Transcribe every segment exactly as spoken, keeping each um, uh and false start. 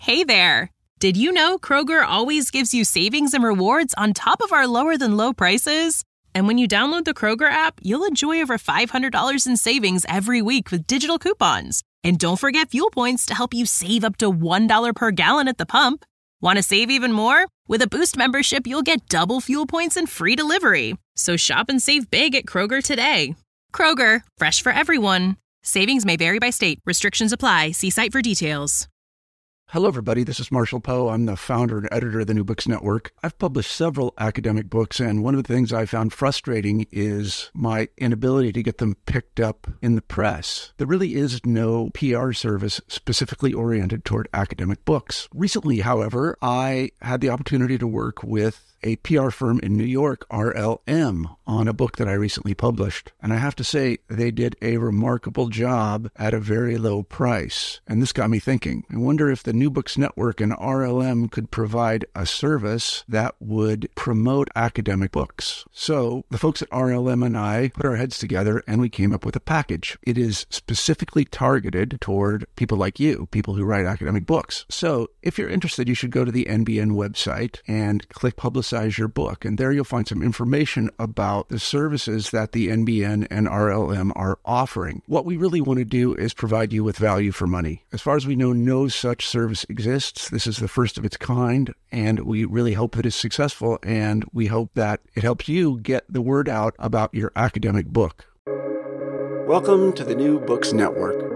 Hey there! Did you know Kroger always gives you savings and rewards on top of our lower than low prices? And when you download the Kroger app, you'll enjoy over five hundred dollars in savings every week with digital coupons. And don't forget fuel points to help you save up to one dollar per gallon at the pump. Want to save even more? With a Boost membership, you'll get double fuel points and free delivery. So shop and save big at Kroger today. Kroger, fresh for everyone. Savings may vary by state. Restrictions apply. See site for details. Hello, everybody. This is Marshall Poe. I'm the founder and editor of the New Books Network. I've published several academic books, and one of the things I found frustrating is my inability to get them picked up in the press. There really is no P R service specifically oriented toward academic books. Recently, however, I had the opportunity to work with a P R firm in New York, R L M, on a book that I recently published. And I have to say, they did a remarkable job at a very low price. And this got me thinking. I wonder if the New Books Network and R L M could provide a service that would promote academic books. So the folks at R L M and I put our heads together and we came up with a package. It is specifically targeted toward people like you, people who write academic books. So if you're interested, you should go to the N B N website and click Publicize your book. And there you'll find some information about the services that the N B N and R L M are offering. What we really want to do is provide you with value for money. As far as we know, no such service exists. This is the first of its kind, and we really hope that it's successful, and we hope that it helps you get the word out about your academic book. Welcome to the New Books Network.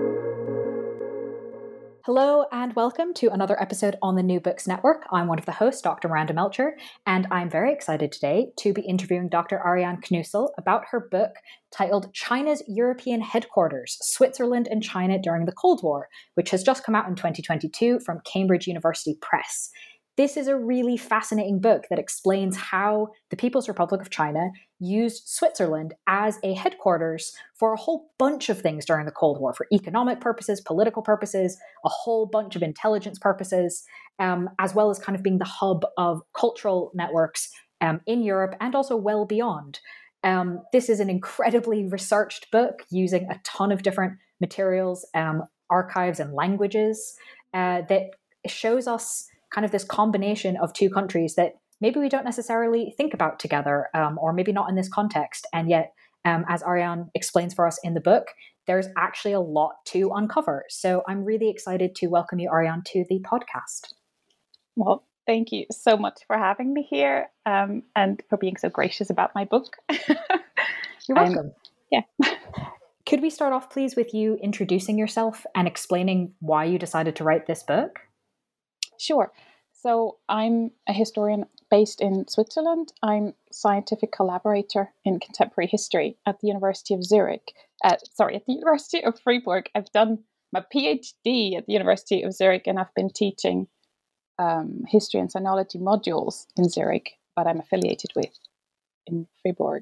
Hello and welcome to another episode on the New Books Network. I'm one of the hosts, Doctor Miranda Melcher, and I'm very excited today to be interviewing Doctor Ariane Knussel about her book titled China's European Headquarters, Switzerland and China During the Cold War, which has just come out in twenty twenty-two from Cambridge University Press. This is a really fascinating book that explains how the People's Republic of China used Switzerland as a headquarters for a whole bunch of things during the Cold War, for economic purposes, political purposes, a whole bunch of intelligence purposes, um, as well as kind of being the hub of cultural networks um, in Europe and also well beyond. Um, this is an incredibly researched book using a ton of different materials, um, archives and languages uh, that shows us kind of this combination of two countries that maybe we don't necessarily think about together, um, or maybe not in this context. And yet, um, as Ariane explains for us in the book, there's actually a lot to uncover. So I'm really excited to welcome you, Ariane, to the podcast. Well, thank you so much for having me here, um, and for being so gracious about my book. You're welcome. Um, yeah. Could we start off, please, with you introducing yourself and explaining why you decided to write this book? Sure. So I'm a historian based in Switzerland. I'm scientific collaborator in contemporary history at the University of Zurich. Uh, sorry, at the University of Freiburg. I've done my PhD at the University of Zurich, and I've been teaching um, history and sinology modules in Zurich, but I'm affiliated with in Freiburg.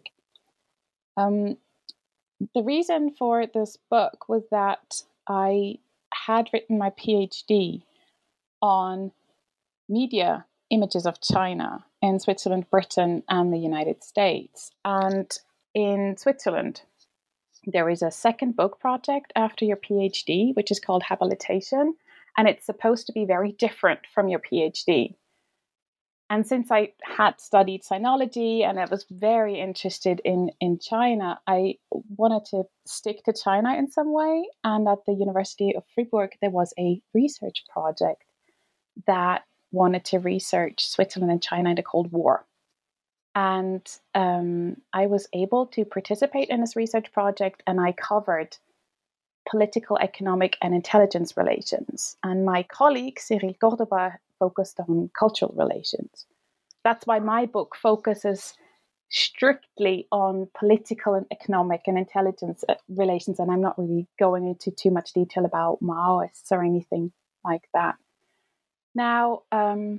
Um, the reason for this book was that I had written my PhD on media images of China in Switzerland, Britain, and the United States. And in Switzerland, there is a second book project after your PhD, which is called Habilitation, and it's supposed to be very different from your PhD. And since I had studied sinology and I was very interested in, in China, I wanted to stick to China in some way. And at the University of Freiburg, there was a research project that wanted to research Switzerland and China in the Cold War. And um, I was able to participate in this research project, and I covered political, economic, and intelligence relations. And my colleague, Cyril Cordoba, focused on cultural relations. That's why my book focuses strictly on political and economic and intelligence relations, and I'm not really going into too much detail about Maoists or anything like that. Now, um,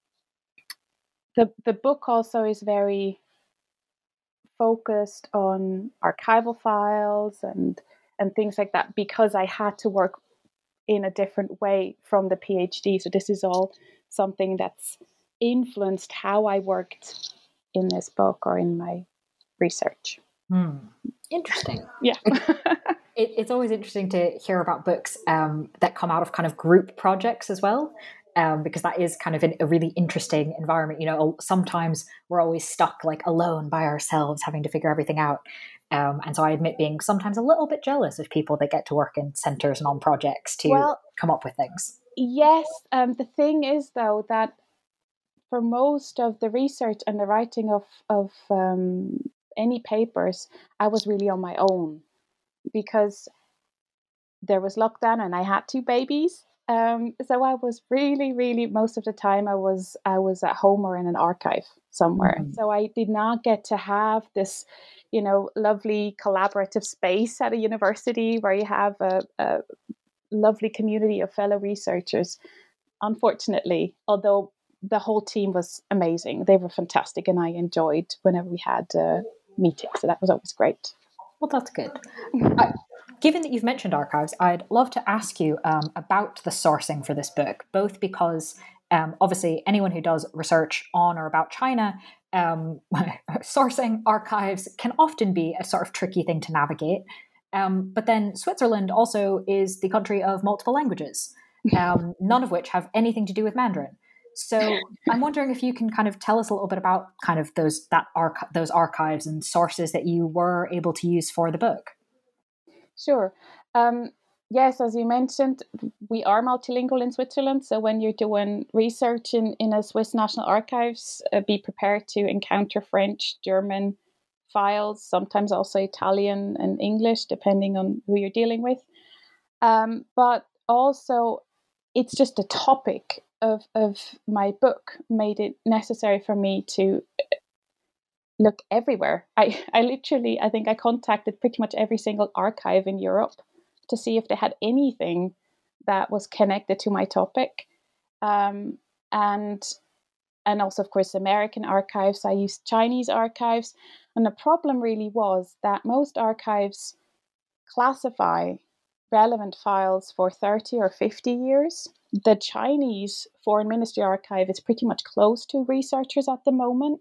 the the book also is very focused on archival files and and things like that, because I had to work in a different way from the PhD. So this is all something that's influenced how I worked in this book or in my research. Hmm. Interesting. Yeah. It, it's always interesting to hear about books um, that come out of kind of group projects as well. Um, because that is kind of an, a really interesting environment. You know, sometimes we're always stuck like alone by ourselves, having to figure everything out. Um, and so I admit being sometimes a little bit jealous of people that get to work in centres and on projects to Well, come up with things. Yes. Um, the thing is, though, that for most of the research and the writing of, of um, any papers, I was really on my own because there was lockdown and I had two babies. Um, so I was really, really, most of the time I was I was at home or in an archive somewhere. Mm-hmm. So I did not get to have this, you know, lovely collaborative space at a university where you have a, a lovely community of fellow researchers, unfortunately, although the whole team was amazing. They were fantastic and I enjoyed whenever we had uh, meetings. So that was always great. Well, that's good. I- Given that you've mentioned archives, I'd love to ask you um, about the sourcing for this book, both because um, obviously anyone who does research on or about China, um, sourcing archives can often be a sort of tricky thing to navigate. Um, but then Switzerland also is the country of multiple languages, um, none of which have anything to do with Mandarin. So I'm wondering if you can kind of tell us a little bit about kind of those that arch- those archives and sources that you were able to use for the book. Sure. Um, yes, as you mentioned, we are multilingual in Switzerland. So when you're doing research in, in a Swiss National Archives, uh, be prepared to encounter French, German files, sometimes also Italian and English, depending on who you're dealing with. Um, but also, it's just the topic of, of my book made it necessary for me to look everywhere. I, I literally, I think I contacted pretty much every single archive in Europe to see if they had anything that was connected to my topic. Um, and and also, of course, American archives. I used Chinese archives. And the problem really was that most archives classify relevant files for thirty or fifty years. The Chinese Foreign Ministry Archive is pretty much closed to researchers at the moment.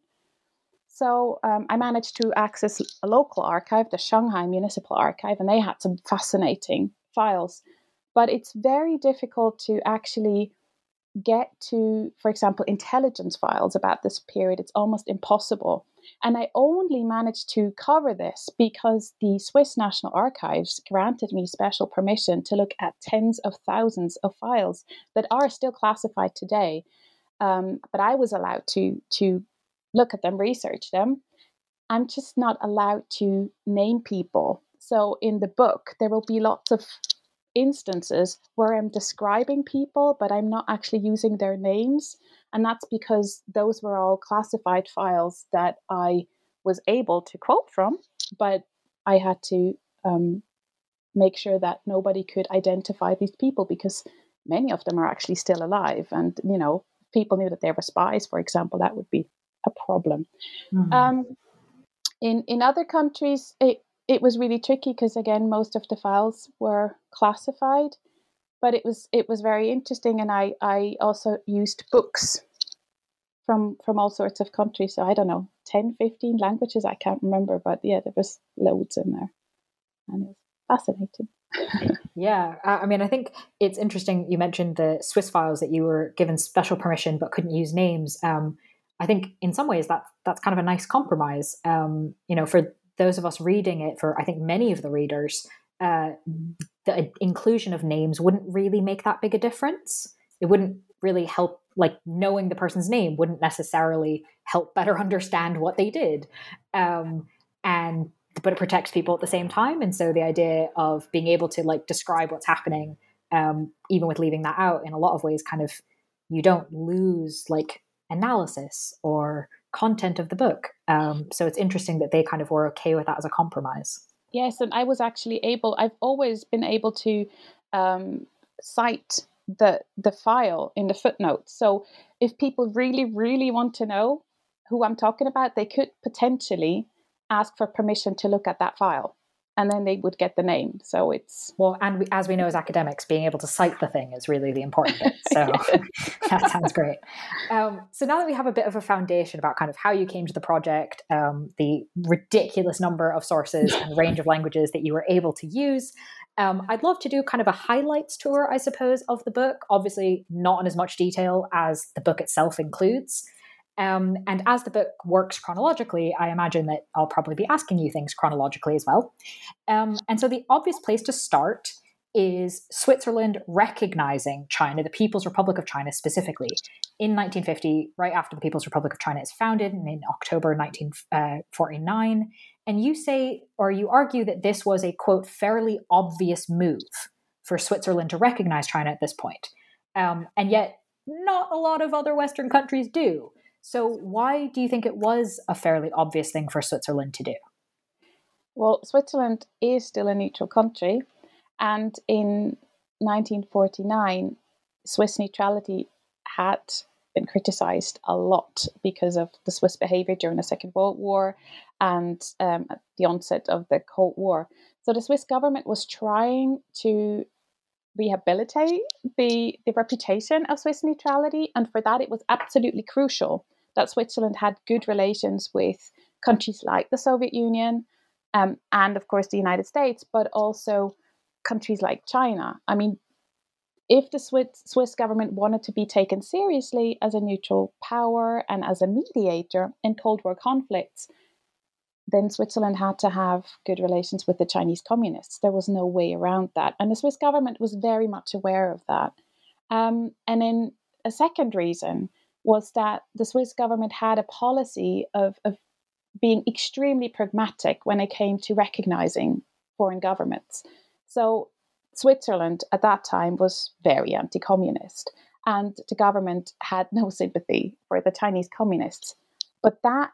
So um, I managed to access a local archive, the Shanghai Municipal Archive, and they had some fascinating files. But it's very difficult to actually get to, for example, intelligence files about this period. It's almost impossible. And I only managed to cover this because the Swiss National Archives granted me special permission to look at tens of thousands of files that are still classified today. Um, but I was allowed to to look at them, research them. I'm just not allowed to name people. So in the book, there will be lots of instances where I'm describing people, but I'm not actually using their names. And that's because those were all classified files that I was able to quote from, but I had to um, make sure that nobody could identify these people because many of them are actually still alive. And, you know, people knew that they were spies, for example, that would be a problem. Mm-hmm. Um, in in other countries, it it was really tricky because again, most of the files were classified, but it was it was very interesting, and I I also used books from from all sorts of countries. So I don't know, ten, fifteen languages, I can't remember, but yeah, there was loads in there, and it was fascinating. Yeah, I mean, I think it's interesting. You mentioned the Swiss files that you were given special permission but couldn't use names. Um, I think in some ways that that's kind of a nice compromise. Um, you know, for those of us reading it, for I think many of the readers, uh, the inclusion of names wouldn't really make that big a difference. It wouldn't really help, like knowing the person's name wouldn't necessarily help better understand what they did. Um, and but it protects people at the same time. And so the idea of being able to like describe what's happening, um, even with leaving that out, in a lot of ways, kind of, you don't lose like analysis or content of the book. Um, so it's interesting that they kind of were okay with that as a compromise. Yes, and I was actually able, I've always been able to um, cite the the file in the footnotes. So if people really, really want to know who I'm talking about, they could potentially ask for permission to look at that file. and then they would get the name. So it's... Well, and we, as we know as academics, being able to cite the thing is really the important bit. So that sounds great. Um, so now that we have a bit of a foundation about kind of how you came to the project, um, the ridiculous number of sources and range of languages that you were able to use, um, I'd love to do kind of a highlights tour, I suppose, of the book. Obviously, not in as much detail as the book itself includes. Um, and as the book works chronologically, I imagine that I'll probably be asking you things chronologically as well. Um, and so the obvious place to start is Switzerland recognizing China, the People's Republic of China specifically, in nineteen fifty, right after the People's Republic of China is founded in October nineteen forty-nine. And you say, or you argue that this was a, quote, fairly obvious move for Switzerland to recognize China at this point. Um, and yet not a lot of other Western countries do. So why do you think it was a fairly obvious thing for Switzerland to do? Well, Switzerland is still a neutral country. And in nineteen forty-nine, Swiss neutrality had been criticized a lot because of the Swiss behavior during the Second World War and um, at the onset of the Cold War. So the Swiss government was trying to rehabilitate the, the reputation of Swiss neutrality. And for that, it was absolutely crucial that Switzerland had good relations with countries like the Soviet Union um, and, of course, the United States, but also countries like China. I mean, if the Swiss, Swiss government wanted to be taken seriously as a neutral power and as a mediator in Cold War conflicts, then Switzerland had to have good relations with the Chinese communists. There was no way around that. And the Swiss government was very much aware of that. Um, and then a second reason was that the Swiss government had a policy of, of being extremely pragmatic when it came to recognizing foreign governments. So Switzerland at that time was very anti-communist, and the government had no sympathy for the Chinese communists. But that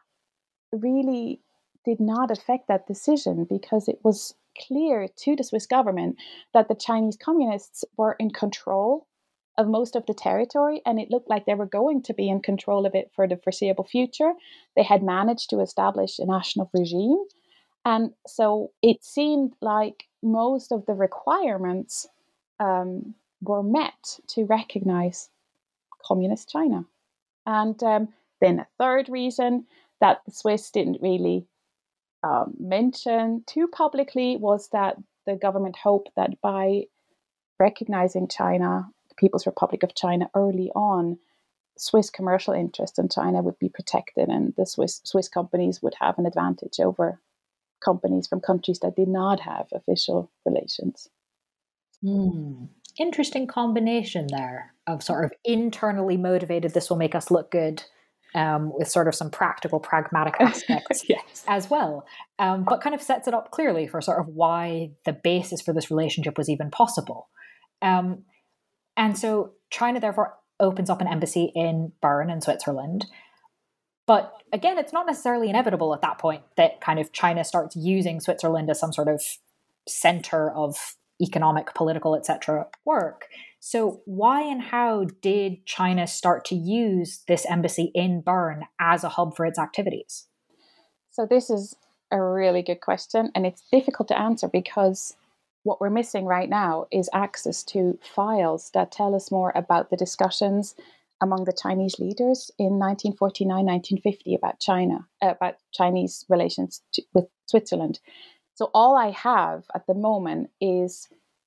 really did not affect that decision, because it was clear to the Swiss government that the Chinese communists were in control of most of the territory, and it looked like they were going to be in control of it for the foreseeable future. They had managed to establish a national regime, and so it seemed like most of the requirements um, were met to recognize communist China. And um, then a third reason that the Swiss didn't really um, mention too publicly was that the government hoped that by recognizing China, the People's Republic of China, early on, Swiss commercial interests in China would be protected, and the Swiss Swiss companies would have an advantage over companies from countries that did not have official relations. Hmm. Interesting combination there of sort of internally motivated, this will make us look good, um, with sort of some practical, pragmatic aspects yes. as well, um, but kind of sets it up clearly for sort of why the basis for this relationship was even possible. Um, and so China therefore opens up an embassy in Bern in Switzerland. But again, it's not necessarily inevitable at that point that kind of China starts using Switzerland as some sort of center of economic, political, et cetera work. So why and how did China start to use this embassy in Bern as a hub for its activities? So this is a really good question, and it's difficult to answer because what we're missing right now is access to files that tell us more about the discussions among the Chinese leaders in nineteen forty-nine, nineteen fifty about China, uh, about Chinese relations to, with Switzerland. So all I have at the moment is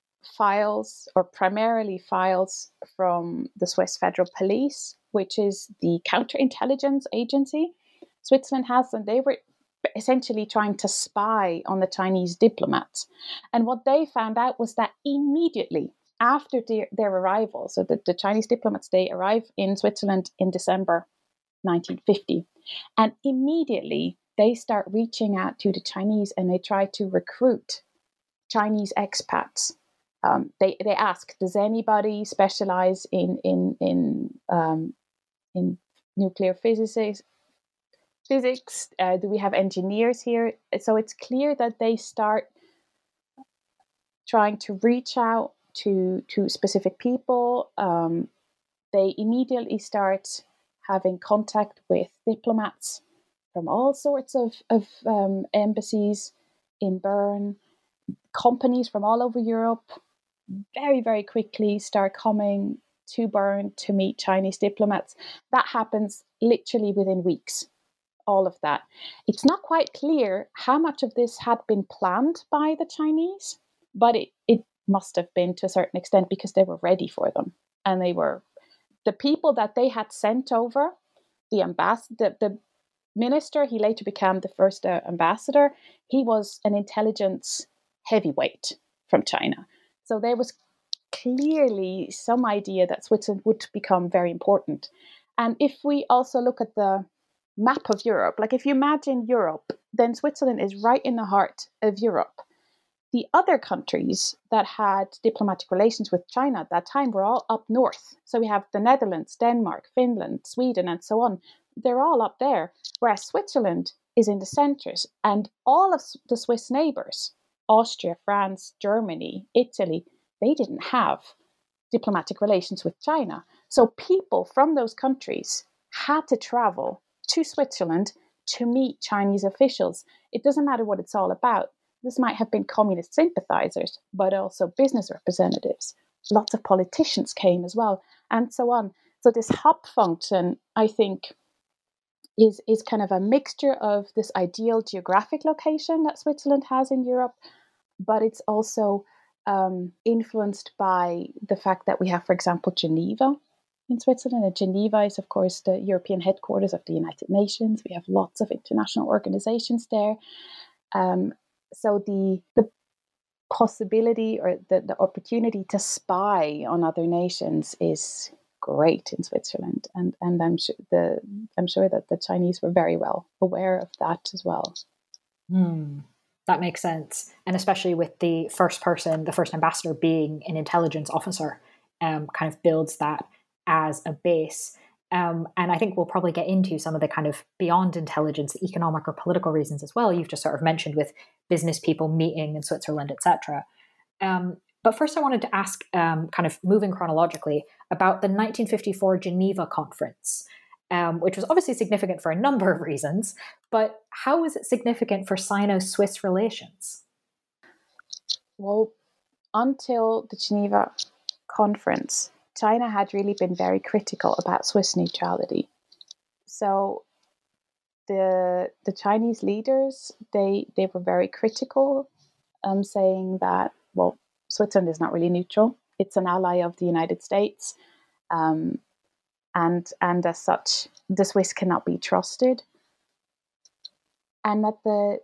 files, or primarily files from the Swiss Federal Police, which is the counterintelligence agency Switzerland has, and they were essentially trying to spy on the Chinese diplomats. And what they found out was that immediately after their, their arrival, so the, the Chinese diplomats, they arrive in Switzerland in December nineteen fifty, and immediately they start reaching out to the Chinese and they try to recruit Chinese expats. Um, they they ask, does anybody specialize in in in um, in nuclear physics? Physics? Uh, do we have engineers here? So it's clear that they start trying to reach out to to specific people. Um, they immediately start having contact with diplomats from all sorts of of um, embassies in Bern. companies from all over Europe very, very quickly start coming to Bern to meet Chinese diplomats. That happens literally within weeks, all of that. It's not quite clear how much of this had been planned by the Chinese, but it, it must have been to a certain extent because they were ready for them. And they were, the people that they had sent over, the ambassador, the, the minister, he later became the first uh, ambassador, he was an intelligence heavyweight from China. So there was clearly some idea that Switzerland would become very important. And if we also look at the map of Europe, like if you imagine Europe, then Switzerland is right in the heart of Europe. The other countries that had diplomatic relations with China at that time were all up north. So we have the Netherlands, Denmark, Finland, Sweden, and so on. They're all up there, whereas Switzerland is in the centers. And all of the Swiss neighbors, Austria, France, Germany, Italy, they didn't have diplomatic relations with China. So people from those countries had to travel to Switzerland to meet Chinese officials. It doesn't matter what it's all about. This might have been communist sympathizers, but also business representatives. Lots of politicians came as well, and so on. So this hub function, I think, is, is kind of a mixture of this ideal geographic location that Switzerland has in Europe, but it's also um, influenced by the fact that we have, for example, Geneva in Switzerland. And Geneva is, of course, the European headquarters of the United Nations. We have lots of international organizations there. Um, So the the possibility or the, the opportunity to spy on other nations is great in Switzerland, and and I'm sure the I'm sure that the Chinese were very well aware of that as well. Hmm. That makes sense, and especially with the first person, the first ambassador being an intelligence officer, um, kind of builds that as a base. Um, and I think we'll probably get into some of the kind of beyond intelligence, the economic or political reasons as well. You've just sort of mentioned with business people meeting in Switzerland, et cetera. Um, but first I wanted to ask, um, kind of moving chronologically, about the nineteen fifty-four Geneva Conference, um, which was obviously significant for a number of reasons, but how was it significant for Sino-Swiss relations? Well, until the Geneva Conference, China had really been very critical about Swiss neutrality. So the the Chinese leaders, they they were very critical, um, saying that, well, Switzerland is not really neutral. It's an ally of the United States. Um, and and as such, the Swiss cannot be trusted. And at the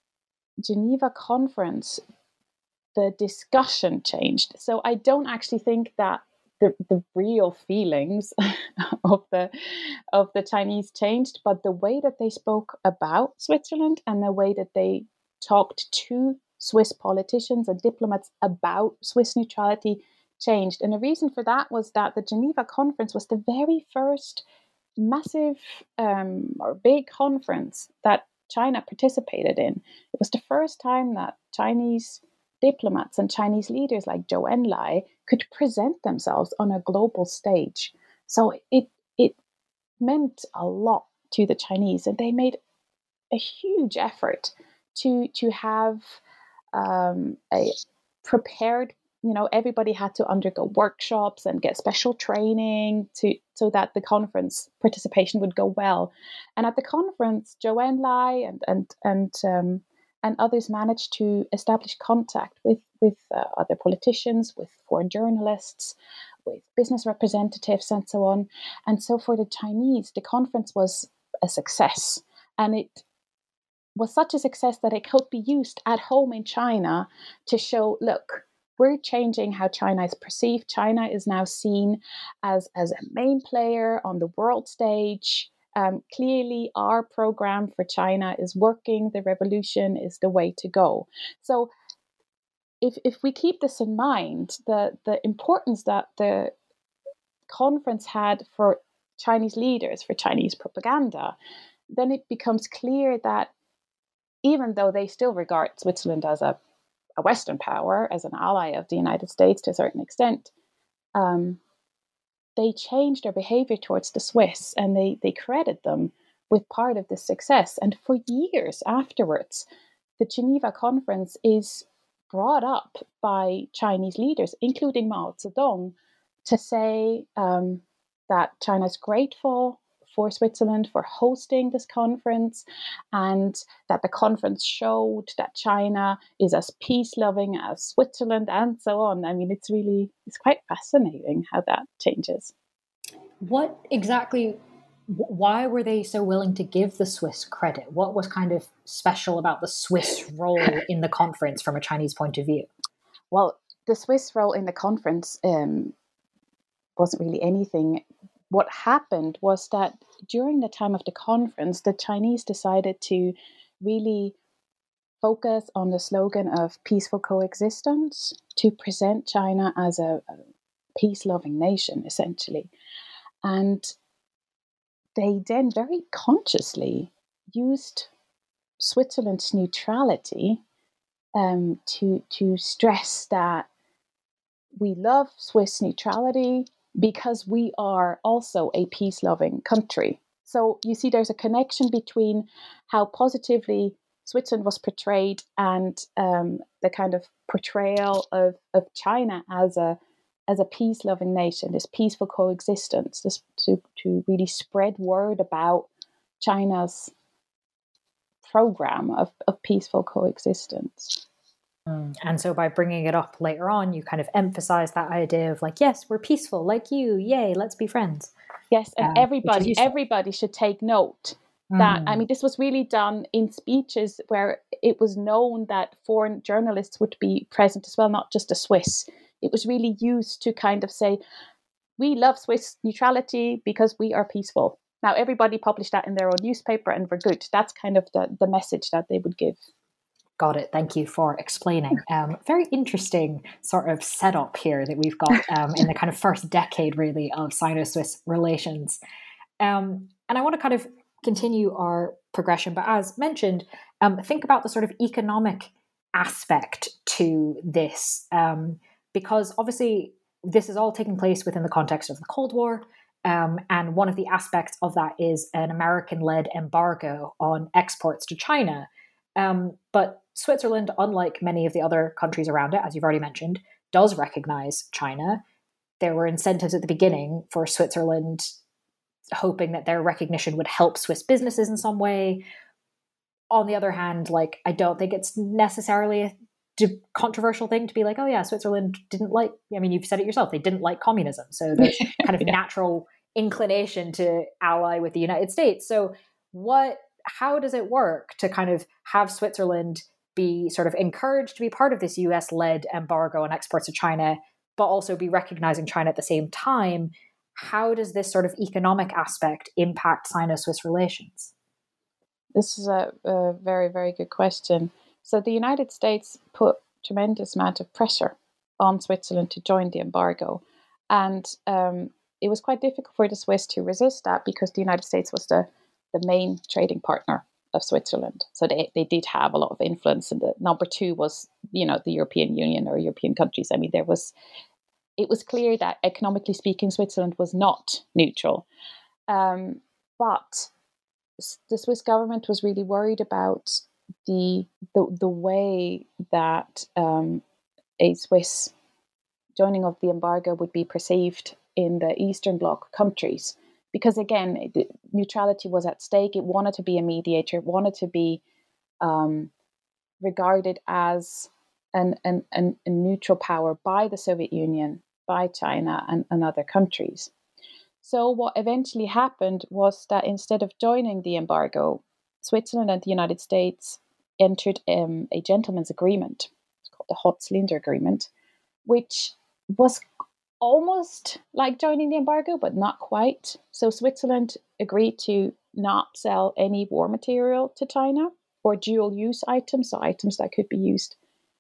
Geneva Conference, the discussion changed. So I don't actually think that The, the real feelings of the of the Chinese changed, but the way that they spoke about Switzerland and the way that they talked to Swiss politicians and diplomats about Swiss neutrality changed. And the reason for that was that the Geneva Conference was the very first massive um, or big conference that China participated in. It was the first time that Chinese diplomats and Chinese leaders like Zhou Enlai could present themselves on a global stage. So it it meant a lot to the Chinese, and they made a huge effort to to have um, a prepared. You know, everybody had to undergo workshops and get special training to so that the conference participation would go well. And at the conference, Zhou Enlai and and and um, and others managed to establish contact with, with uh, other politicians, with foreign journalists, with business representatives, and so on. And so for the Chinese, the conference was a success. And it was such a success that it could be used at home in China to show, look, we're changing how China is perceived. China is now seen as, as a main player on the world stage. Um, clearly, our program for China is working. The revolution is the way to go. So if if we keep this in mind, the, the importance that the conference had for Chinese leaders, for Chinese propaganda, then it becomes clear that even though they still regard Switzerland as a, a Western power, as an ally of the United States to a certain extent, um, they changed their behavior towards the Swiss, and they, they credit them with part of this success. And for years afterwards, the Geneva Conference is brought up by Chinese leaders, including Mao Zedong, to say um, that China's grateful for Switzerland for hosting this conference, and that the conference showed that China is as peace-loving as Switzerland, and so on. I mean, it's really, it's quite fascinating how that changes. What exactly, why were they so willing to give the Swiss credit? What was kind of special about the Swiss role in the conference from a Chinese point of view? Well, the Swiss role in the conference um, wasn't really anything. What happened was that during the time of the conference, the Chinese decided to really focus on the slogan of peaceful coexistence, to present China as a, a peace-loving nation, essentially. And they then very consciously used Switzerland's neutrality um, to, to stress that we love Swiss neutrality because we are also a peace-loving country. So you see there's a connection between how positively Switzerland was portrayed and um, the kind of portrayal of, of China as a as a peace-loving nation, this peaceful coexistence, this, to, to really spread word about China's program of, of peaceful coexistence. And so by bringing it up later on, you kind of emphasize that idea of like, yes, we're peaceful like you. Yay, let's be friends. Yes, and um, everybody everybody should take note that, mm. I mean, this was really done in speeches where it was known that foreign journalists would be present as well, not just the Swiss. It was really used to kind of say, we love Swiss neutrality because we are peaceful. Now, everybody published that in their own newspaper and we're good. That's kind of the, the message that they would give. Got it. Thank you for explaining. Um, very interesting sort of setup here that we've got um, in the kind of first decade, really, of Sino-Swiss relations. Um, and I want to kind of continue our progression, but as mentioned, um, think about the sort of economic aspect to this, um, because obviously this is all taking place within the context of the Cold War. Um, and one of the aspects of that is an American-led embargo on exports to China. Um, but Switzerland, unlike many of the other countries around it, as you've already mentioned, does recognize China. There were incentives at the beginning for Switzerland, hoping that their recognition would help Swiss businesses in some way. On the other hand, like, I don't think it's necessarily a d- controversial thing to be like, oh yeah, Switzerland didn't like, I mean, you've said it yourself, they didn't like communism. So there's kind of yeah. natural inclination to ally with the United States. So what, how does it work to kind of have Switzerland be sort of encouraged to be part of this U S-led embargo on exports to China, but also be recognizing China at the same time? How does this sort of economic aspect impact Sino-Swiss relations? This is a, a very, very good question. So the United States put tremendous amount of pressure on Switzerland to join the embargo. And um, it was quite difficult for the Swiss to resist that because the United States was the, the main trading partner of Switzerland. So they, they did have a lot of influence. And the number two was, you know, the European Union or European countries. I mean, there was, it was clear that economically speaking, Switzerland was not neutral. Um, but the Swiss government was really worried about the the, the way that um, a Swiss joining of the embargo would be perceived in the Eastern Bloc countries. Because again, the neutrality was at stake. It wanted to be a mediator. It wanted to be um, regarded as an, an, an, a neutral power by the Soviet Union, by China and, and other countries. So what eventually happened was that instead of joining the embargo, Switzerland and the United States entered um, a gentleman's agreement. It's called the Hot-Cylinder Agreement, which was almost like joining the embargo, but not quite. So Switzerland agreed to not sell any war material to China or dual-use items, so items that could be used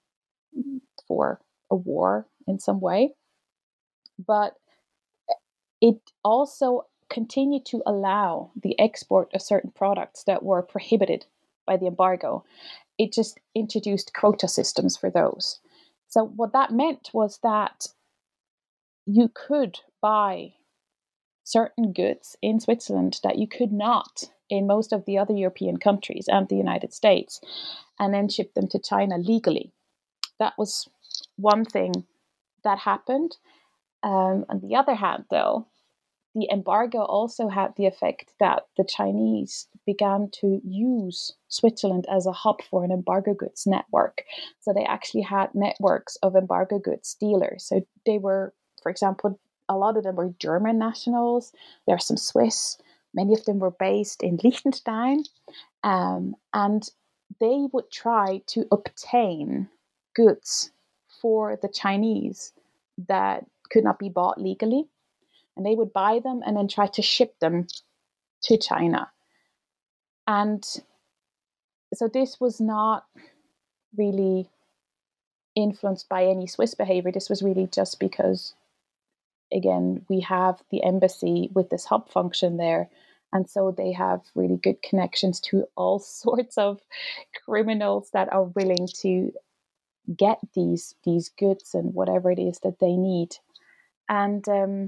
for a war in some way. But it also continued to allow the export of certain products that were prohibited by the embargo. It just introduced quota systems for those. So what that meant was that you could buy certain goods in Switzerland that you could not in most of the other European countries and the United States, and then ship them to China legally. that was one thing that happened. Um, on the other hand, though, the embargo also had the effect that the Chinese began to use Switzerland as a hub for an embargo goods network. So they actually had networks of embargo goods dealers. So they were, for example, a lot of them were German nationals. There are some Swiss. Many of them were based in Liechtenstein. Um, and they would try to obtain goods for the Chinese that could not be bought legally. And they would buy them and then try to ship them to China. And so this was not really influenced by any Swiss behavior. This was really just because, again, we have the embassy with this hub function there. And so they have really good connections to all sorts of criminals that are willing to get these, these goods and whatever it is that they need. And um,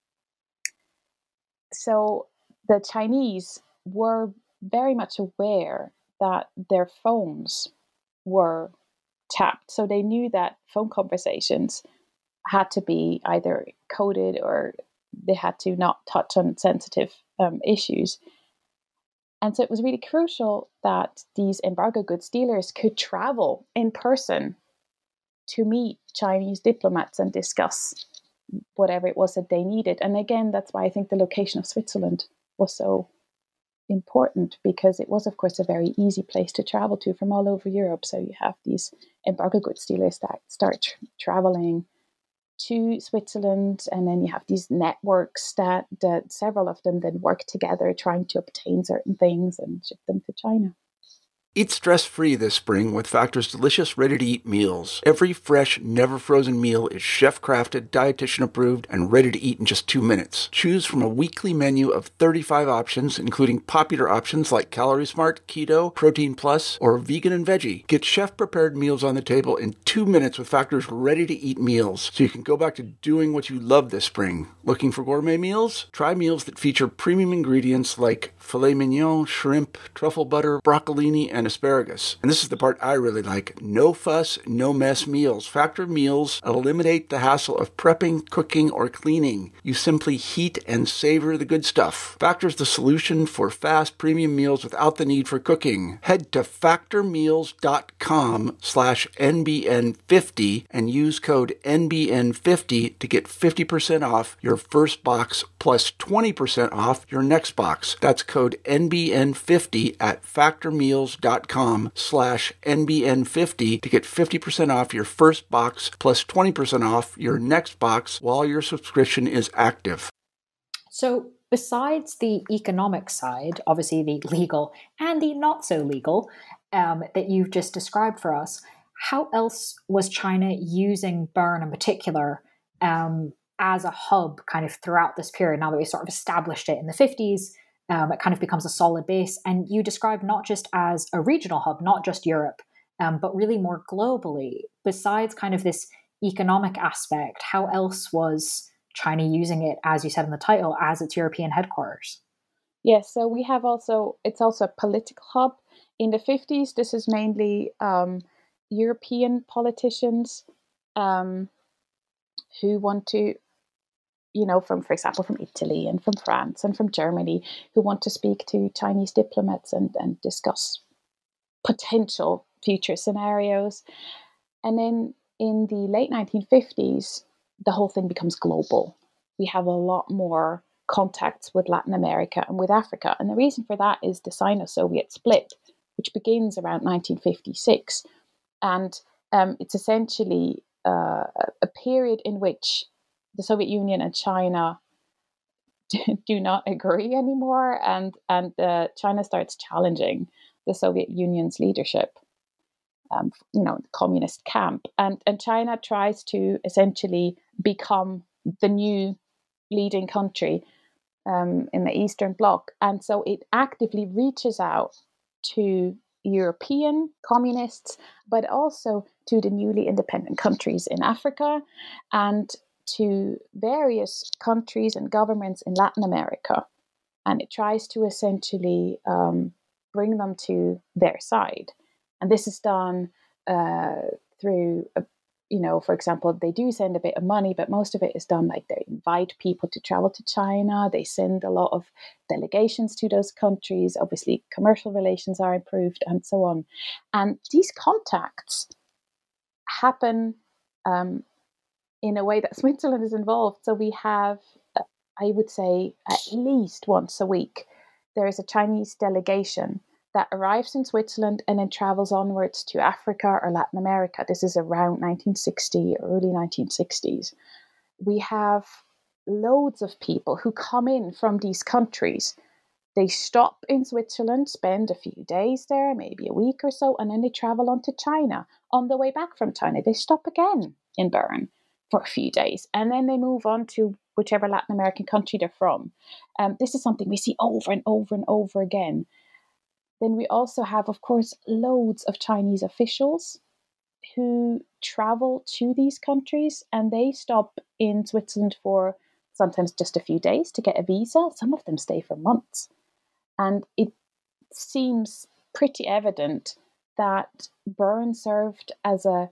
so the Chinese were very much aware that their phones were tapped. So they knew that phone conversations had to be either coded or they had to not touch on sensitive um, issues. And so it was really crucial that these embargo goods dealers could travel in person to meet Chinese diplomats and discuss whatever it was that they needed. And again, that's why I think the location of Switzerland was so important, because it was, of course, a very easy place to travel to from all over Europe. So you have these embargo goods dealers that start tra- traveling to Switzerland, and then you have these networks that, that several of them then work together trying to obtain certain things and ship them to China. Eat stress-free this spring with Factor's delicious ready-to-eat meals. Every fresh, never-frozen meal is chef-crafted, dietitian-approved, and ready to eat in just two minutes. Choose from a weekly menu of thirty-five options, including popular options like Calorie Smart, Keto, Protein Plus, or Vegan and Veggie. Get chef-prepared meals on the table in two minutes with Factor's ready-to-eat meals, so you can go back to doing what you love this spring. Looking for gourmet meals? Try meals that feature premium ingredients like filet mignon, shrimp, truffle butter, broccolini, and asparagus. And this is the part I really like. No fuss, no mess meals. Factor meals eliminate the hassle of prepping, cooking, or cleaning. You simply heat and savor the good stuff. Factor's the solution for fast premium meals without the need for cooking. Head to factormeals.com slash NBN50 and use code N B N fifty to get fifty percent off your first box plus twenty percent off your next box. That's code N B N fifty at factormeals.com slash NBN50 to get fifty percent off your first box plus twenty percent off your next box while your subscription is active. So besides the economic side, obviously the legal and the not so legal um, that you've just described for us, how else was China using Bern in particular um, as a hub kind of throughout this period? Now that we sort of established it in the fifties, Um, it kind of becomes a solid base. And you describe not just as a regional hub, not just Europe, um, but really more globally. Besides kind of this economic aspect, how else was China using it, as you said in the title, as its European headquarters? Yes, so we have also, it's also a political hub. In the fifties, this is mainly um, European politicians um, who want to, you know, from, for example, from Italy and from France and from Germany, who want to speak to Chinese diplomats and, and discuss potential future scenarios. And then in the late nineteen fifties, the whole thing becomes global. We have a lot more contacts with Latin America and with Africa. And the reason for that is the Sino-Soviet split, which begins around nineteen fifty-six. And um, it's essentially uh, a period in which the Soviet Union and China do not agree anymore, and and uh, China starts challenging the Soviet Union's leadership, um, you know, the communist camp, and and China tries to essentially become the new leading country um, in the Eastern Bloc, and so it actively reaches out to European communists, but also to the newly independent countries in Africa and to various countries and governments in Latin America. And it tries to essentially um, bring them to their side. And this is done uh, through, a, you know, for example, they do send a bit of money, but most of it is done like they invite people to travel to China. They send a lot of delegations to those countries. Obviously, commercial relations are improved and so on. And these contacts happen um, in a way that Switzerland is involved. So we have, I would say, at least once a week, there is a Chinese delegation that arrives in Switzerland and then travels onwards to Africa or Latin America. This is around nineteen sixty, early nineteen sixties. We have loads of people who come in from these countries. They stop in Switzerland, spend a few days there, maybe a week or so, and then they travel on to China. On the way back from China, they stop again in Bern for a few days, and then they move on to whichever Latin American country they're from. Um, this is something we see over and over and over again. Then we also have, of course, loads of Chinese officials who travel to these countries, and they stop in Switzerland for sometimes just a few days to get a visa. Some of them stay for months. And it seems pretty evident that Bern served as a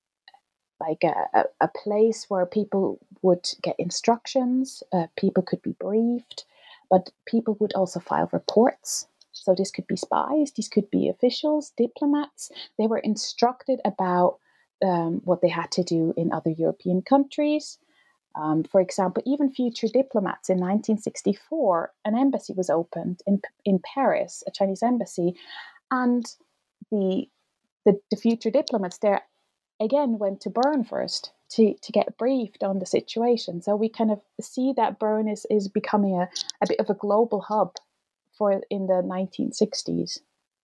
like a, a place where people would get instructions, uh, people could be briefed, but people would also file reports. So this could be spies, these could be officials, diplomats. They were instructed about um, what they had to do in other European countries. Um, for example, even future diplomats in nineteen sixty-four, an embassy was opened in in Paris, a Chinese embassy, and the the, the future diplomats there again went to Bern first to, to get briefed on the situation. So we kind of see that Bern is, is becoming a, a bit of a global hub for in the nineteen sixties.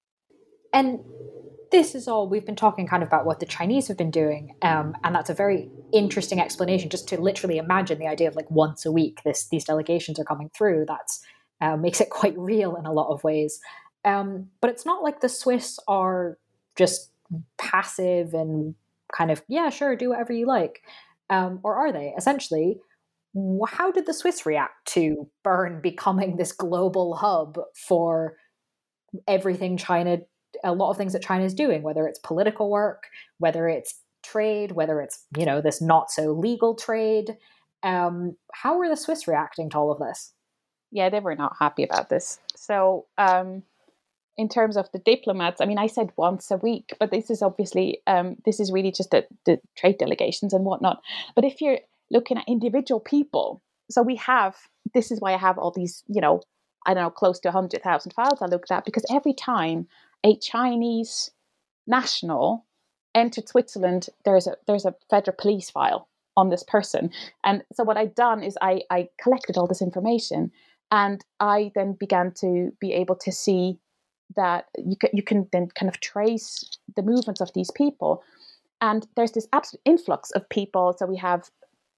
And this is all, we've been talking kind of about what the Chinese have been doing, um, and that's a very interesting explanation, just to literally imagine the idea of like once a week this these delegations are coming through. That's uh, makes it quite real in a lot of ways. Um, but it's not like the Swiss are just passive and kind of, yeah, sure, do whatever you like. Um, or are they? Essentially, how did the Swiss react to Bern becoming this global hub for everything China, a lot of things that China is doing, whether it's political work, whether it's trade, whether it's, you know, this not so legal trade? Um, how were the Swiss reacting to all of this? Yeah, they were not happy about this. So, um, in terms of the diplomats, I mean, I said once a week, but this is obviously, um, this is really just the, the trade delegations and whatnot. But if you're looking at individual people, so we have, this is why I have all these, you know, I don't know, close to one hundred thousand files I looked at, because every time a Chinese national entered Switzerland, there's a there's a federal police file on this person. And so what I'd done is I, I collected all this information, and I then began to be able to see that you can, you can then kind of trace the movements of these people. And there's this absolute influx of people. So we have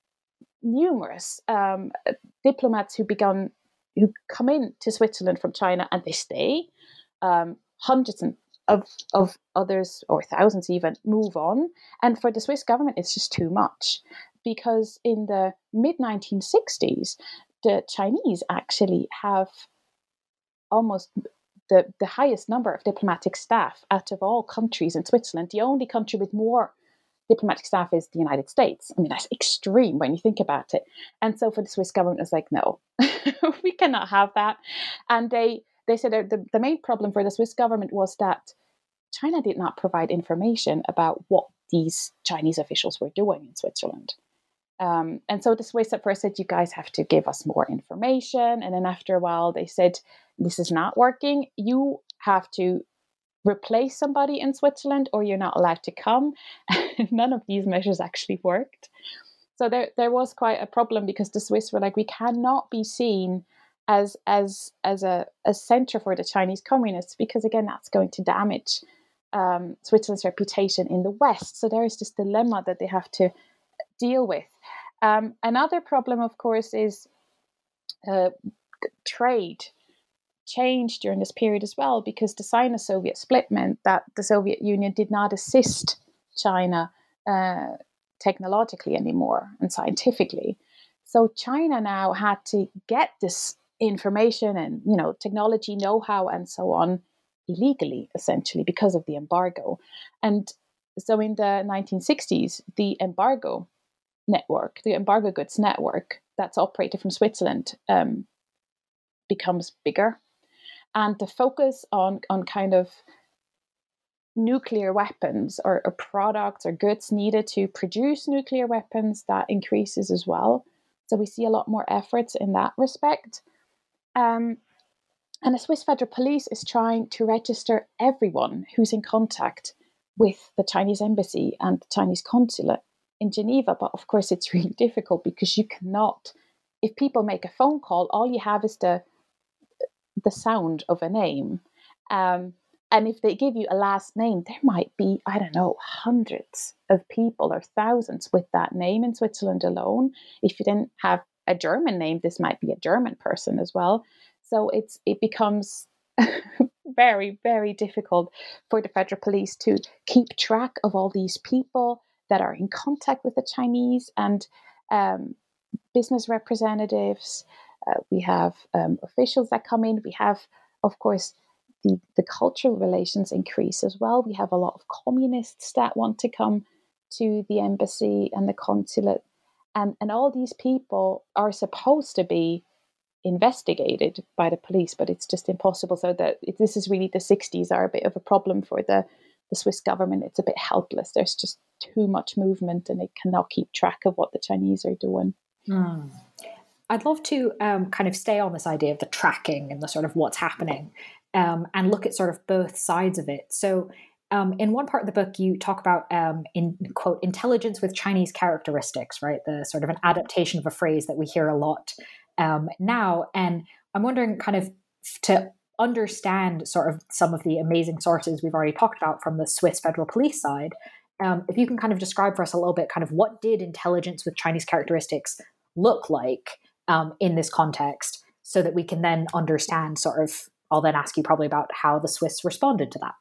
numerous um, diplomats who begun, who come in to Switzerland from China and they stay. Um, hundreds of, of others, or thousands even, move on. And for the Swiss government, it's just too much. Because in the mid nineteen sixties, the Chinese actually have almost The, the highest number of diplomatic staff out of all countries in Switzerland. The only country with more diplomatic staff is the United States. I mean, that's extreme when you think about it. And so for the Swiss government, it's like, no, we cannot have that. And they, they said that the, the main problem for the Swiss government was that China did not provide information about what these Chinese officials were doing in Switzerland. Um, and so the Swiss at first said, you guys have to give us more information. And then after a while, they said, this is not working. You have to replace somebody in Switzerland or you're not allowed to come. None of these measures actually worked. So there, there was quite a problem, because the Swiss were like, we cannot be seen as as as a, a center for the Chinese communists, because again, that's going to damage um, Switzerland's reputation in the West. So there is this dilemma that they have to deal with. Um, another problem, of course, is uh, trade changed during this period as well, because the Sino-Soviet split meant that the Soviet Union did not assist China uh, technologically anymore and scientifically. So China now had to get this information and, you know, technology know-how and so on illegally, essentially, because of the embargo. And so in the nineteen sixties, the embargo network, the embargo goods network that's operated from Switzerland um, becomes bigger. And the focus on, on kind of nuclear weapons or, or products or goods needed to produce nuclear weapons, that increases as well. So we see a lot more efforts in that respect. Um, and the Swiss Federal Police is trying to register everyone who's in contact with the Chinese embassy and the Chinese consulate in Geneva. But of course, it's really difficult because you cannot, if people make a phone call, all you have is the the sound of a name. Um, and if they give you a last name, there might be, I don't know, hundreds of people or thousands with that name in Switzerland alone. If you didn't have a German name, this might be a German person as well. So it's it becomes very, very difficult for the Federal Police to keep track of all these people that are in contact with the Chinese and um, business representatives. Uh, we have um, officials that come in. We have, of course, the, the cultural relations increase as well. We have a lot of communists that want to come to the embassy and the consulate. And, and all these people are supposed to be investigated by the police, but it's just impossible. So that it, this is really, the sixties are a bit of a problem for the, the Swiss government. It's a bit helpless. There's just too much movement and it cannot keep track of what the Chinese are doing. Mm. I'd love to um, kind of stay on this idea of the tracking and the sort of what's happening um, and look at sort of both sides of it. So um, in one part of the book, you talk about, um, in quote, intelligence with Chinese characteristics, right? The sort of an adaptation of a phrase that we hear a lot um, now. And I'm wondering kind of to understand sort of some of the amazing sources we've already talked about from the Swiss Federal Police side, um, if you can kind of describe for us a little bit kind of what did intelligence with Chinese characteristics look like Um, in this context, so that we can then understand sort of, I'll then ask you probably about how the Swiss responded to that.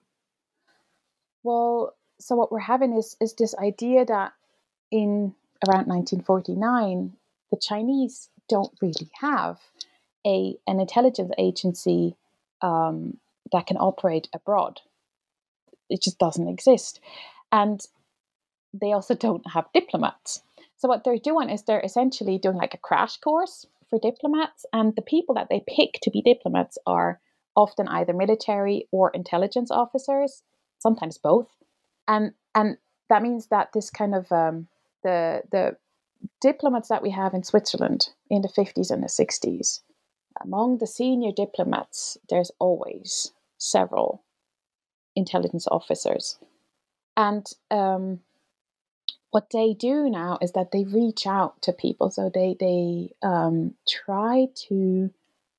Well, so what we're having is, is this idea that in around nineteen forty-nine, the Chinese don't really have a an intelligence agency um, that can operate abroad. It just doesn't exist. And they also don't have diplomats. So what they're doing is they're essentially doing like a crash course for diplomats, and the people that they pick to be diplomats are often either military or intelligence officers, sometimes both. And and that means that this kind of um, the the diplomats that we have in Switzerland in the fifties and the sixties, among the senior diplomats, there's always several intelligence officers, and um, what they do now is that they reach out to people. So they they um, try to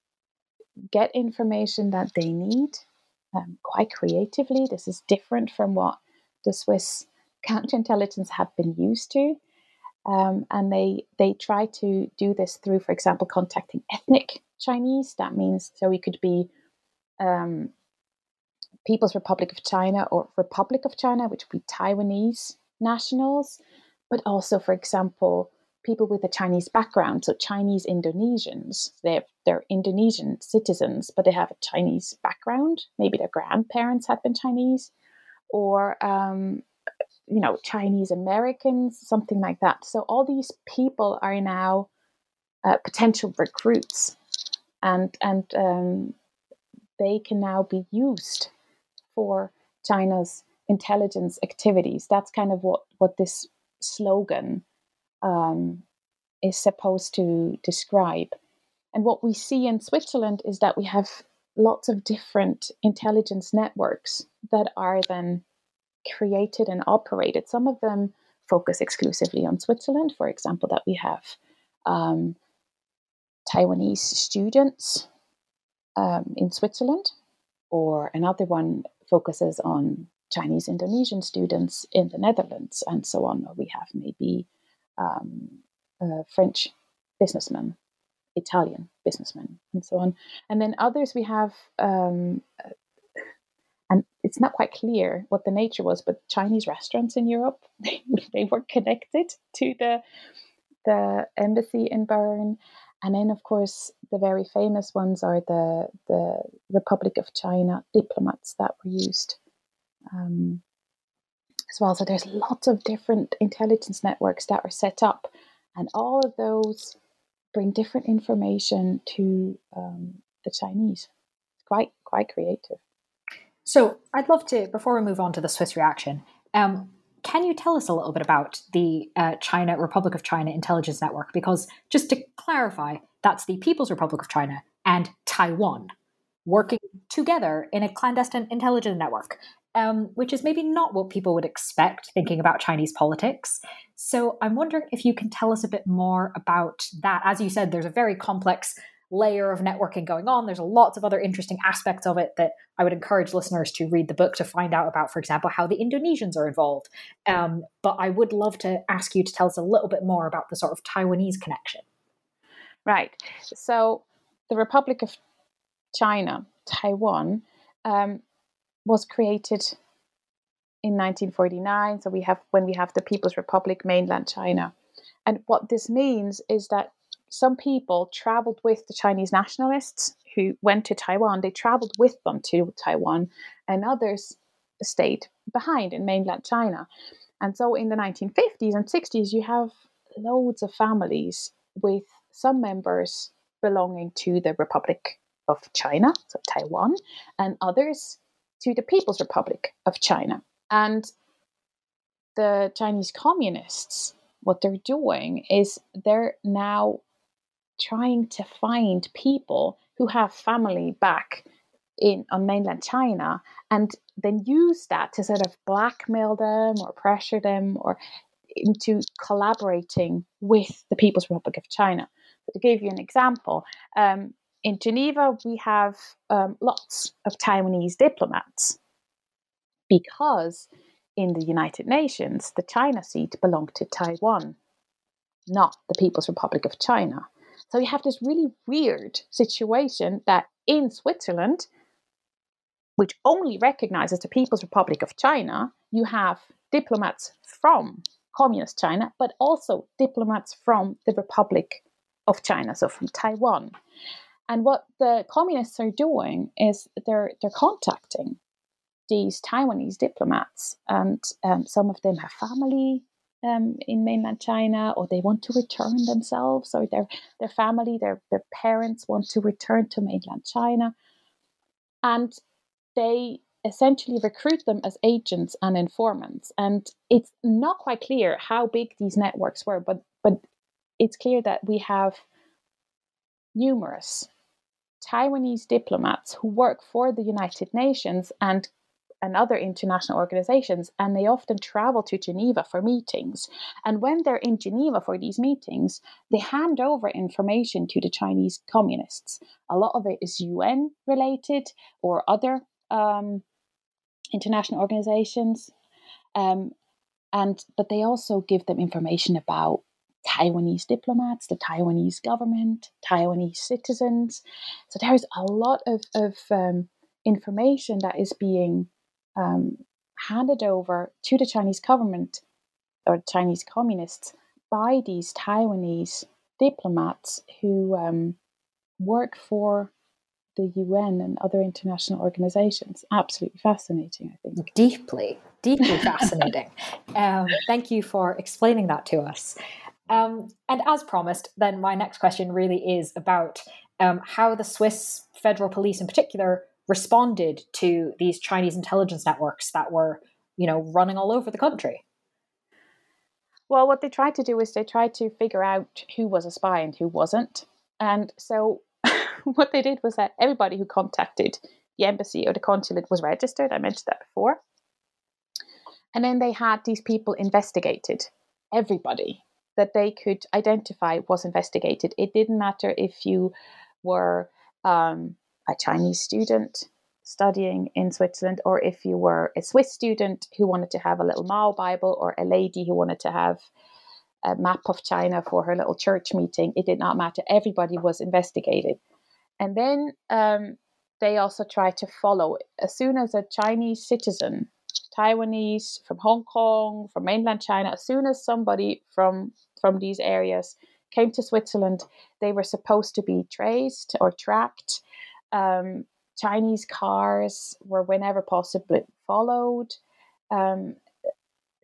get information that they need um, quite creatively. This is different from what the Swiss counterintelligence have been used to. Um, and they they try to do this through, for example, contacting ethnic Chinese. That means, so it could be um, People's Republic of China or Republic of China, which would be Taiwanese nationals, but also, for example, people with a Chinese background, so Chinese Indonesians. They're, they're Indonesian citizens, but they have a Chinese background. Maybe their grandparents had been Chinese, or um, you know, Chinese Americans, something like that. So all these people are now uh, potential recruits, and and um, they can now be used for China's intelligence activities. That's kind of what, what this slogan um, is supposed to describe. And what we see in Switzerland is that we have lots of different intelligence networks that are then created and operated. Some of them focus exclusively on Switzerland. For example, that we have um, Taiwanese students um, in Switzerland, or another one focuses on Chinese Indonesian students in the Netherlands, and so on. Or we have maybe um, uh, French businessmen, Italian businessmen, and so on. And then others we have, um, and it's not quite clear what the nature was, but Chinese restaurants in Europe, they, they were connected to the the embassy in Bern. And then, of course, the very famous ones are the the Republic of China diplomats that were used. Um, as well. So there's lots of different intelligence networks that are set up, and all of those bring different information to um, the Chinese. It's quite quite creative. So I'd love to, before we move on to the Swiss reaction, um, can you tell us a little bit about the uh, China Republic of China Intelligence Network? Because just to clarify, that's the People's Republic of China and Taiwan working together in a clandestine intelligence network, um, which is maybe not what people would expect thinking about Chinese politics. So I'm wondering if you can tell us a bit more about that. As you said, there's a very complex layer of networking going on. There's lots of other interesting aspects of it that I would encourage listeners to read the book to find out about, for example, how the Indonesians are involved. Um, but I would love to ask you to tell us a little bit more about the sort of Taiwanese connection. Right. So the Republic of China, Taiwan, um, was created in nineteen forty-nine. So we have when we have the People's Republic, mainland China. And what this means is that some people traveled with the Chinese nationalists who went to Taiwan. They traveled with them to Taiwan, and others stayed behind in mainland China. And so in the nineteen fifties and sixties, you have loads of families with some members belonging to the Republic of China, so Taiwan, and others to the People's Republic of China. And the Chinese communists, what they're doing is they're now trying to find people who have family back in on mainland China, and then use that to sort of blackmail them or pressure them or into collaborating with the People's Republic of China. So to give you an example, um, in Geneva we have um, lots of Taiwanese diplomats because in the United Nations the China seat belonged to Taiwan, not the People's Republic of China. So you have this really weird situation that in Switzerland, which only recognizes the People's Republic of China, you have diplomats from Communist China, but also diplomats from the Republic of China, so from Taiwan. And what the communists are doing is they're they're contacting these Taiwanese diplomats, and um, some of them have family Um, in mainland China, or they want to return themselves, or their their family, their their parents want to return to mainland China, and they essentially recruit them as agents and informants. And it's not quite clear how big these networks were, but but it's clear that we have numerous Taiwanese diplomats who work for the United Nations and and other international organizations, and they often travel to Geneva for meetings. And when they're in Geneva for these meetings, they hand over information to the Chinese communists. A lot of it is U N related or other um, international organizations, um, and but they also give them information about Taiwanese diplomats, the Taiwanese government, Taiwanese citizens. So there's a lot of, of um, information that is being Um, handed over to the Chinese government or Chinese communists by these Taiwanese diplomats who um, work for the U N and other international organizations. Absolutely fascinating, I think. Deeply, deeply fascinating. Um, thank you for explaining that to us. Um, and as promised, then my next question really is about um, how the Swiss Federal Police in particular responded to these Chinese intelligence networks that were, you know, running all over the country. Well, what they tried to do is they tried to figure out who was a spy and who wasn't. And so what they did was that everybody who contacted the embassy or the consulate was registered. I mentioned that before. And then they had these people investigated. Everybody that they could identify was investigated. It didn't matter if you were um, a Chinese student studying in Switzerland, or if you were a Swiss student who wanted to have a little Mao Bible, or a lady who wanted to have a map of China for her little church meeting. It did not matter. Everybody was investigated. And then um, they also tried to follow, as soon as a Chinese citizen, Taiwanese, from Hong Kong, from mainland China, as soon as somebody from, from these areas came to Switzerland, they were supposed to be traced or tracked. Um, Chinese cars were whenever possible followed. Um,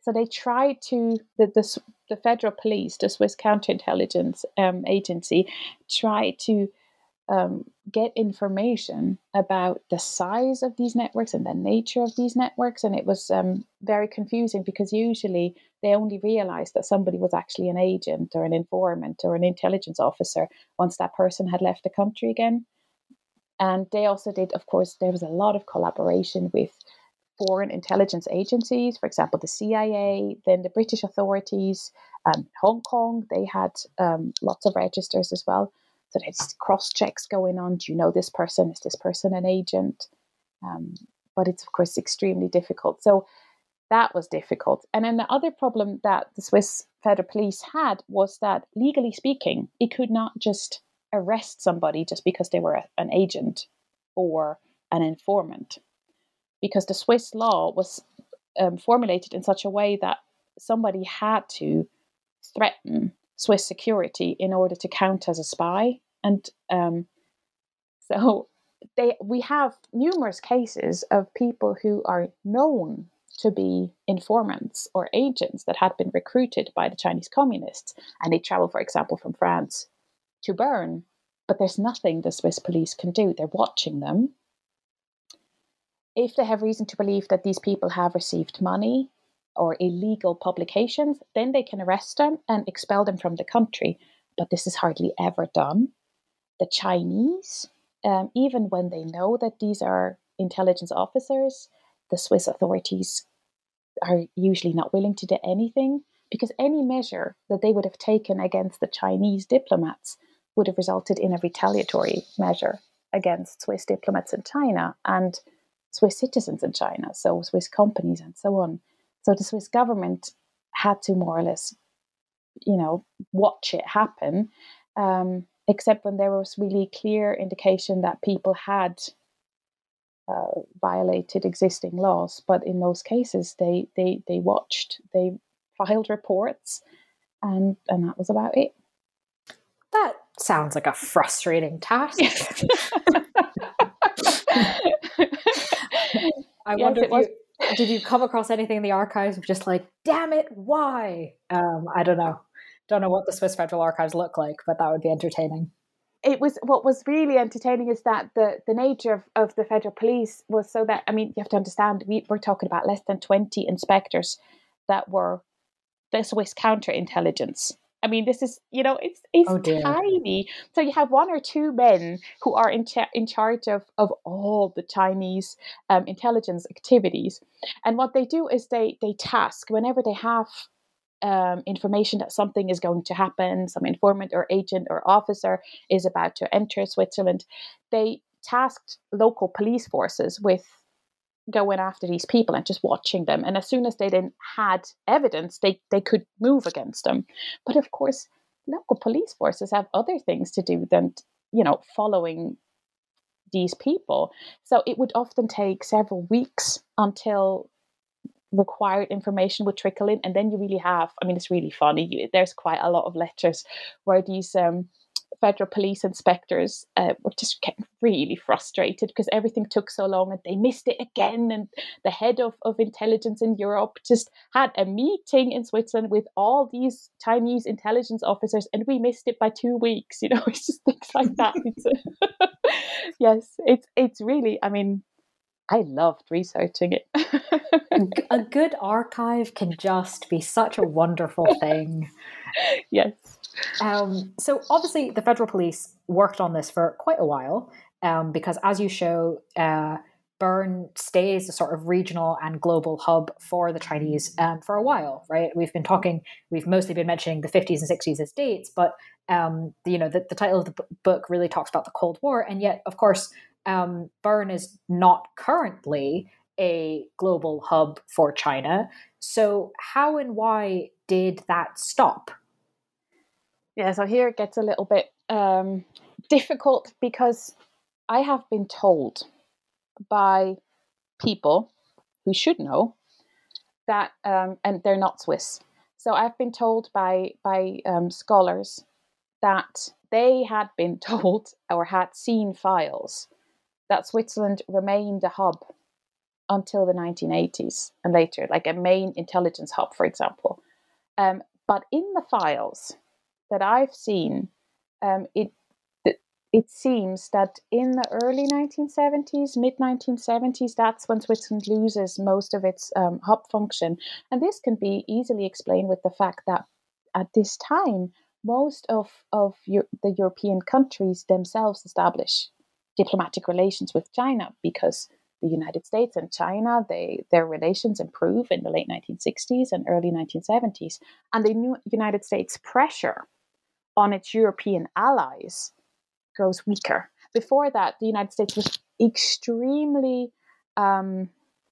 So they tried to, the, the, the federal police, the Swiss counterintelligence um, agency, tried to um, get information about the size of these networks and the nature of these networks. And it was um, very confusing because usually they only realized that somebody was actually an agent or an informant or an intelligence officer once that person had left the country again. And they also did, of course, there was a lot of collaboration with foreign intelligence agencies, for example, the C I A, then the British authorities, um, Hong Kong, they had um, lots of registers as well. So there's cross checks going on. Do you know this person? Is this person an agent? Um, but it's, of course, extremely difficult. So that was difficult. And then the other problem that the Swiss Federal Police had was that, legally speaking, it could not just arrest somebody just because they were a, an agent or an informant. Because the Swiss law was um, formulated in such a way that somebody had to threaten Swiss security in order to count as a spy. And um, so they we have numerous cases of people who are known to be informants or agents that had been recruited by the Chinese communists. And they travel, for example, from France to Bern. But there's nothing the Swiss police can do. They're watching them. If they have reason to believe that these people have received money or illegal publications, then they can arrest them and expel them from the country. But this is hardly ever done. The Chinese, um, even when they know that these are intelligence officers, the Swiss authorities are usually not willing to do anything, because any measure that they would have taken against the Chinese diplomats would have resulted in a retaliatory measure against Swiss diplomats in China and Swiss citizens in China, so Swiss companies and so on. So the Swiss government had to more or less, you know, watch it happen, um, except when there was really clear indication that people had uh, violated existing laws. But in those cases, they they they watched, they filed reports, and and that was about it. That sounds like a frustrating task. I yes, wonder if you, did you come across anything in the archives of just like, damn it, why? Um, I don't know. Don't know what the Swiss Federal Archives look like, but that would be entertaining. It was, what was really entertaining is that the, the nature of, of the federal police was so that, I mean, you have to understand, we, we're talking about less than twenty inspectors that were the Swiss counterintelligence. I mean, this is, you know, it's it's oh tiny. So you have one or two men who are in, cha- in charge of, of all the Chinese um, intelligence activities. And what they do is they, they task, whenever they have um, information that something is going to happen, some informant or agent or officer is about to enter Switzerland, they tasked local police forces with going after these people and just watching them. And as soon as they then had evidence, they, they could move against them. But of course, local police forces have other things to do than, you know, following these people. So it would often take several weeks until required information would trickle in. And then you really have, I mean, it's really funny. You, there's quite a lot of letters where these um, federal police inspectors uh, were just getting really frustrated because everything took so long and they missed it again. And the head of, of intelligence in Europe just had a meeting in Switzerland with all these Chinese intelligence officers and we missed it by two weeks. You know, it's just things like that. It's a, yes, it's it's really, I mean, I loved researching it. A good archive can just be such a wonderful thing. Yes. Um, so obviously the federal police worked on this for quite a while um, because as you show, uh, Bern stays a sort of regional and global hub for the Chinese um, for a while, right? We've been talking, we've mostly been mentioning the fifties and sixties as dates, but um, you know, the, the title of the book really talks about the Cold War. And yet, of course, um, Bern is not currently a global hub for China. So how and why did that stop? Yeah, so here it gets a little bit um, difficult because I have been told by people who should know that, um, and they're not Swiss. So I've been told by by um, scholars that they had been told or had seen files that Switzerland remained a hub until the nineteen eighties and later, like a main intelligence hub, for example. Um, but in the files that I've seen, um, it it seems that in the early nineteen seventies, mid nineteen seventies, that's when Switzerland loses most of its um, hub function. And this can be easily explained with the fact that at this time, most of, of Euro- the European countries themselves establish diplomatic relations with China, because the United States and China, they their relations improve in the late nineteen sixties and early nineteen seventies. And the new United States pressure on its European allies grows weaker. Before that, the United States was extremely um,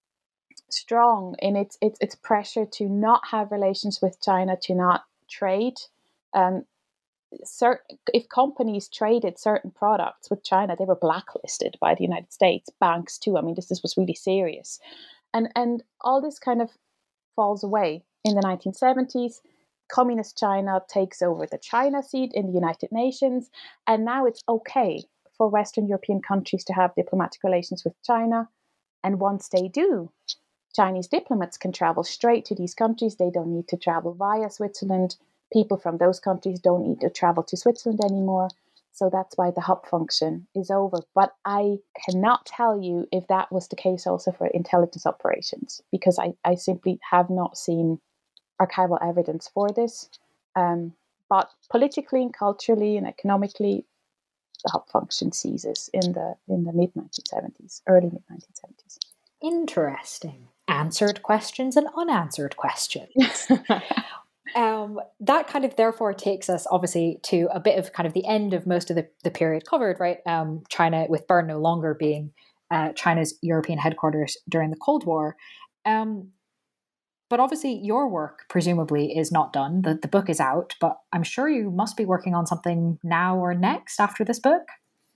strong in its, its its pressure to not have relations with China, to not trade. Um, certain, if companies traded certain products with China, they were blacklisted by the United States. Banks too. I mean, this this was really serious, and and all this kind of falls away in the nineteen seventies. Communist China takes over the China seat in the United Nations, and now it's okay for Western European countries to have diplomatic relations with China. And once they do, Chinese diplomats can travel straight to these countries. They don't need to travel via Switzerland. People from those countries don't need to travel to Switzerland anymore. So that's why the hub function is over. But I cannot tell you if that was the case also for intelligence operations, because I, I simply have not seen archival evidence for this. Um, but politically and culturally and economically, the hub function ceases in the in the mid nineteen seventies, early mid nineteen seventies. Interesting. Answered questions and unanswered questions. um, that kind of therefore takes us obviously to a bit of kind of the end of most of the, the period covered, right? Um, China, with Bern no longer being uh, China's European headquarters during the Cold War. Um, But obviously your work presumably is not done. The, the book is out, but I'm sure you must be working on something now or next after this book.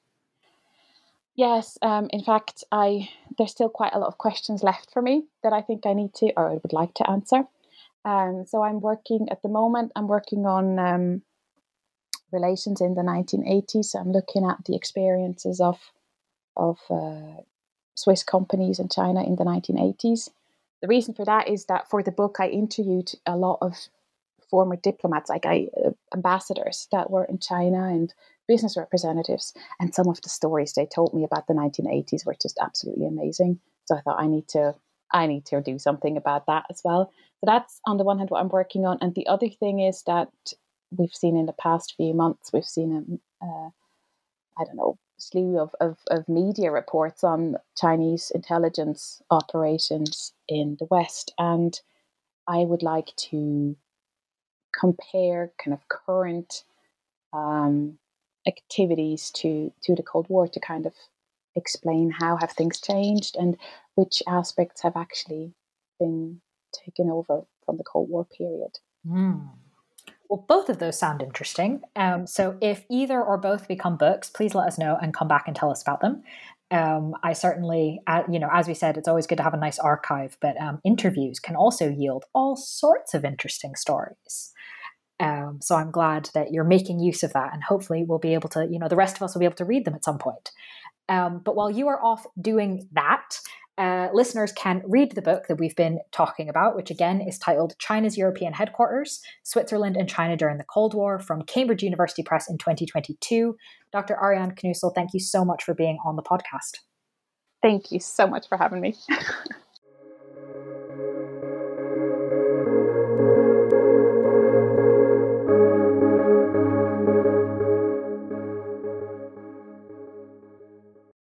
Yes, um, in fact, I there's still quite a lot of questions left for me that I think I need to, or I would like to answer. Um, so I'm working, at the moment, I'm working on um, relations in the nineteen eighties. I'm looking at the experiences of, of uh, Swiss companies in China in the nineteen eighties. The reason for that is that for the book, I interviewed a lot of former diplomats, like I, uh, ambassadors that were in China and business representatives. And some of the stories they told me about the nineteen eighties were just absolutely amazing. So I thought I need to, I need to do something about that as well. So that's on the one hand what I'm working on. And the other thing is that we've seen in the past few months, we've seen a, uh, I don't know, slew of, of, of media reports on Chinese intelligence operations in the West. And I would like to compare kind of current um, activities to, to the Cold War, to kind of explain how have things changed and which aspects have actually been taken over from the Cold War period. Mm. Well, both of those sound interesting. Um, so if either or both become books, please let us know and come back and tell us about them. Um, I certainly, uh, you know, as we said, it's always good to have a nice archive, but um, interviews can also yield all sorts of interesting stories. Um, so I'm glad that you're making use of that, and hopefully we'll be able to, you know, the rest of us will be able to read them at some point. Um, but while you are off doing that, Uh, listeners can read the book that we've been talking about, which again is titled China's European Headquarters, Switzerland and China During the Cold War, from Cambridge University Press in twenty twenty-two. Doctor Ariane Knüssel, thank you so much for being on the podcast. Thank you so much for having me.